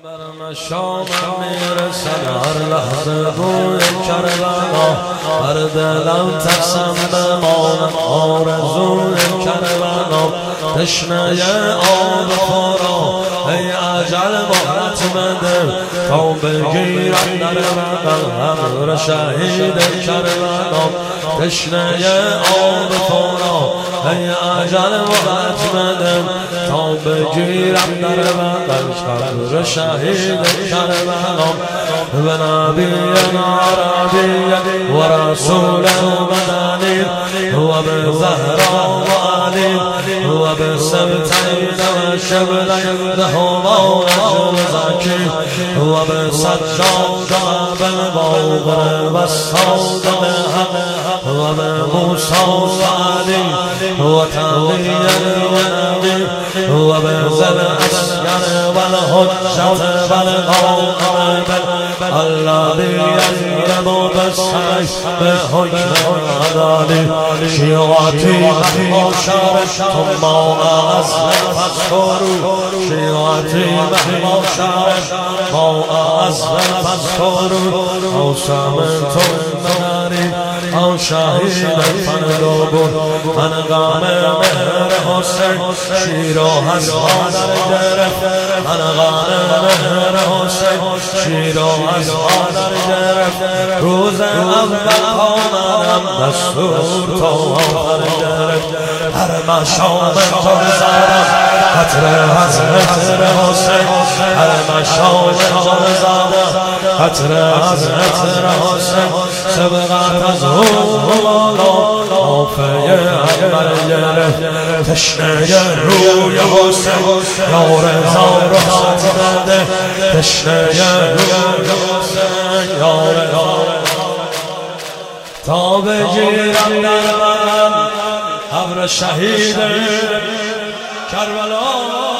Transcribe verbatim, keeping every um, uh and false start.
بر شام میرسد هر لحظه روی کربلا، هر دلم ترسم بمانم آرزوی کربلا. تشنه آب خورا ای اجل مهلت بده، تا بگیرم در بغل امر شهید کربلا. تشنه آب خورا ای اجل مهلت بده، تا بگیرم در بغل امر شهید کربلا. و نبی عربی و رسول مدنی و به زهرا و علی و به سبتین و شبلین هما نجم زکی و به سجاد و بالباغر و ساد و به موسی و علی و تقیین و نبی و به زل اسیر و الحجت و القائم الذي ينقض بالسيف بحكم العدل. شيعتي محموشة ثم أسلم فاذكروا، شيعتي محموشة ثم أسلم فاذكروا. أو سمعتم الناري أو شهيدا فندوبوا أنغام مهر حسين شيرو هزها در گرفت. أنغام مهر حسين شیرو هزها در گرفت. روز اول آمدم دستور تا آخر گرفت. هر مشام تو زدم خطر حضرت حسین، هر مشام تو زدم خطر حضرت حسین. سبقت از بالا نافه اکبر گرفت. تشنه روی حسین یا رضا رخصت بده، تشنه روی حسین یا رضا تا بگیرم در من امر شهید کربلا.